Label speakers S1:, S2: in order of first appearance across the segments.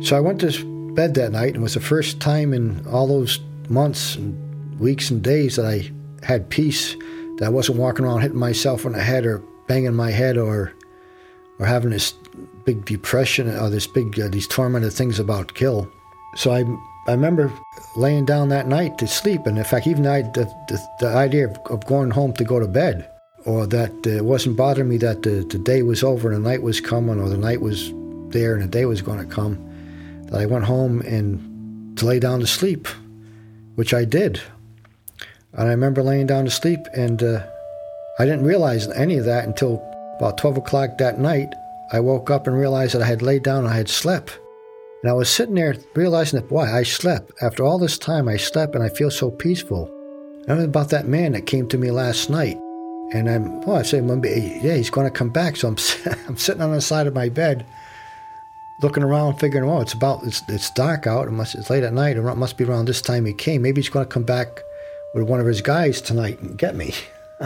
S1: So I went to bed that night, and it was the first time in all those months and weeks and days that I had peace, that I wasn't walking around hitting myself on the head or banging my head or having this big depression or this big these tormented things about kill. So I remember laying down that night to sleep, and in fact, even the idea of going home to go to bed, or that it wasn't bothering me that the day was over and the night was coming, or the night was there and the day was going to come, that I went home and to lay down to sleep, which I did. And I remember laying down to sleep, and I didn't realize any of that until about 12 o'clock that night. I woke up and realized that I had laid down and I had slept. And I was sitting there realizing that, boy, I slept. After all this time, I slept, and I feel so peaceful. I remember about that man that came to me last night. And I said, yeah, he's going to come back. So I'm sitting on the side of my bed, looking around, figuring, it's dark out. It's late at night. It must be around this time he came. Maybe he's going to come back with one of his guys tonight and get me.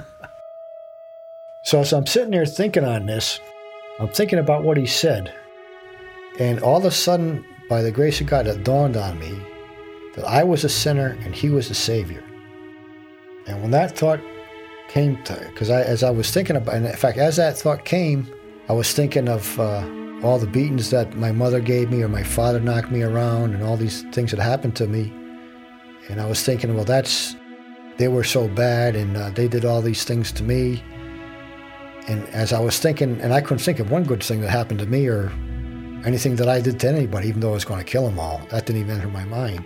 S1: So I'm sitting there thinking on this. I'm thinking about what he said. And all of a sudden, by the grace of God, it dawned on me that I was a sinner and he was a Savior. And when that thought came to, because as I was thinking about, and in fact, as that thought came, I was thinking of all the beatings that my mother gave me or my father knocked me around and all these things that happened to me. And I was thinking, well, they were so bad, and they did all these things to me. And as I was thinking, and I couldn't think of one good thing that happened to me or anything that I did to anybody, even though I was going to kill them all. That didn't even enter my mind.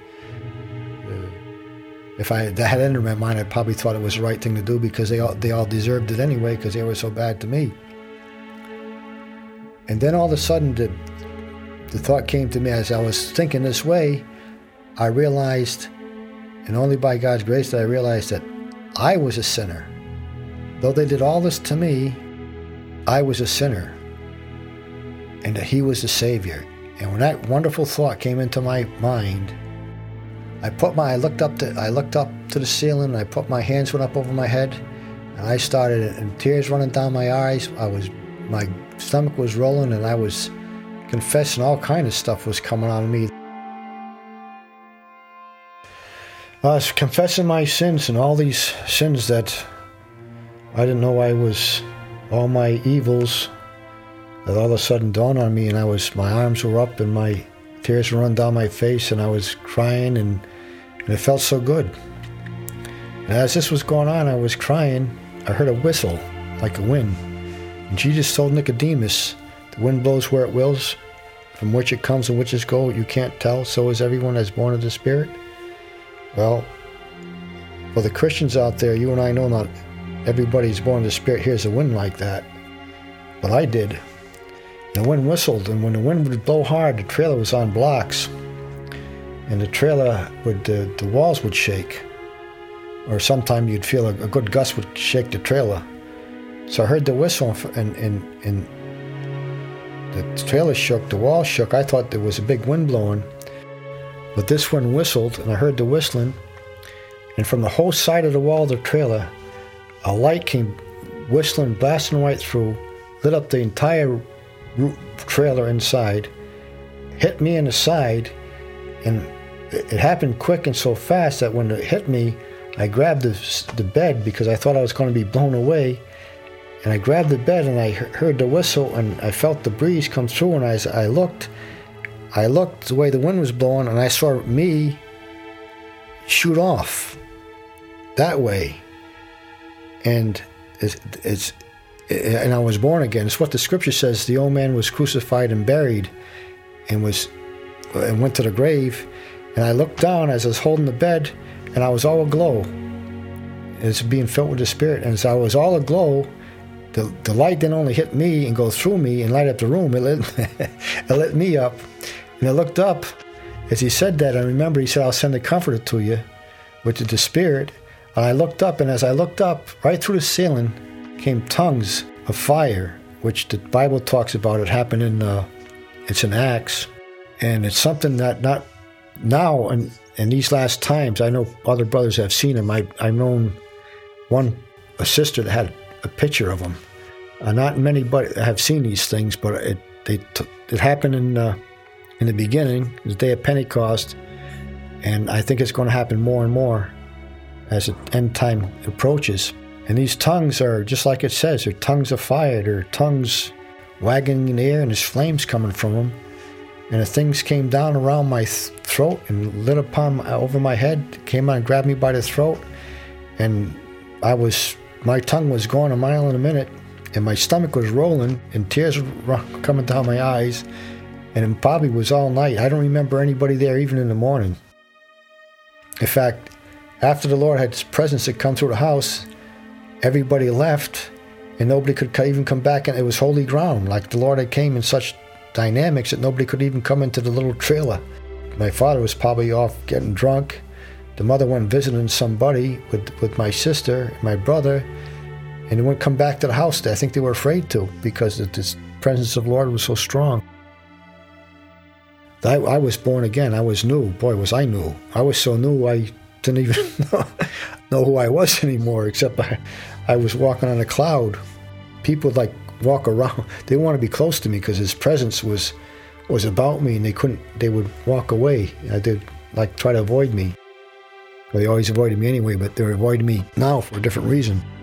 S1: If that had entered my mind, I probably thought it was the right thing to do, because they all deserved it anyway, because they were so bad to me. And then all of a sudden, the thought came to me as I was thinking this way. I realized, and only by God's grace did I realize, that I was a sinner. Though they did all this to me, I was a sinner, and that he was the Savior. And when that wonderful thought came into my mind, I looked up to the ceiling, and I put my hands went up over my head, and I started, and tears running down my eyes. My stomach was rolling, and I was confessing. All kind of stuff was coming out of me. I was confessing my sins, and all these sins that I didn't know all my evils, that all of a sudden dawned on me, and my arms were up, and my tears were running down my face, and I was crying, and it felt so good. And as this was going on, I was crying. I heard a whistle, like a wind. And Jesus told Nicodemus, the wind blows where it wills, from which it comes and which it goes, you can't tell. So is everyone that's born of the Spirit. Well, for the Christians out there, you and I know not everybody's born of the Spirit hears a wind like that. But I did. The wind whistled, and when the wind would blow hard, the trailer was on blocks, and the trailer the walls would shake, or sometimes you'd feel a good gust would shake the trailer. So I heard the whistle, and the trailer shook, the wall shook. I thought there was a big wind blowing, but this wind whistled, and I heard the whistling, and from the whole side of the wall of the trailer, a light came whistling, blasting right through, lit up the entire trailer inside, hit me in the side, and it happened quick and so fast that when it hit me, I grabbed the bed, because I thought I was going to be blown away, and I grabbed the bed, and I heard the whistle, and I felt the breeze come through, and as I looked the way the wind was blowing, and I saw me shoot off that way, and and I was born again. It's what the scripture says. The old man was crucified and buried, and went to the grave. And I looked down as I was holding the bed, and I was all aglow. It's being filled with the Spirit. And as I was all aglow, the light didn't only hit me and go through me and light up the room. It lit me up. And I looked up. As he said that, I remember he said, I'll send the Comforter to you, which is the Spirit. And I looked up, and as I looked up, right through the ceiling came tongues of fire, which the Bible talks about. It happened it's in Acts, and it's something that not now in these last times. I know other brothers have seen them. I've known a sister that had a picture of them. Not many but have seen these things, but it happened in the beginning, the day of Pentecost, and I think it's going to happen more and more as the end time approaches. And these tongues are, just like it says, they're tongues of fire. They're tongues wagging in the air, and there's flames coming from them. And the things came down around my throat and lit upon over my head, came on and grabbed me by the throat, and my tongue was going a mile in a minute, and my stomach was rolling, and tears were coming down my eyes, and it probably was all night. I don't remember anybody there even in the morning. In fact, after the Lord had His presence had come through the house, everybody left, and nobody could even come back, and it was holy ground. Like the Lord had came in such dynamics that nobody could even come into the little trailer. My father was probably off getting drunk. The mother went visiting somebody with my sister and my brother, and they wouldn't come back to the house. I think they were afraid to, because the presence of the Lord was so strong. I was born again. I was new. Boy, was I new. I was so new I didn't even know who I was anymore, except I was walking on a cloud. People would walk around. They want to be close to me because His presence was about me, and they would walk away. They'd try to avoid me. Well, they always avoided me anyway, but they're avoiding me now for a different reason.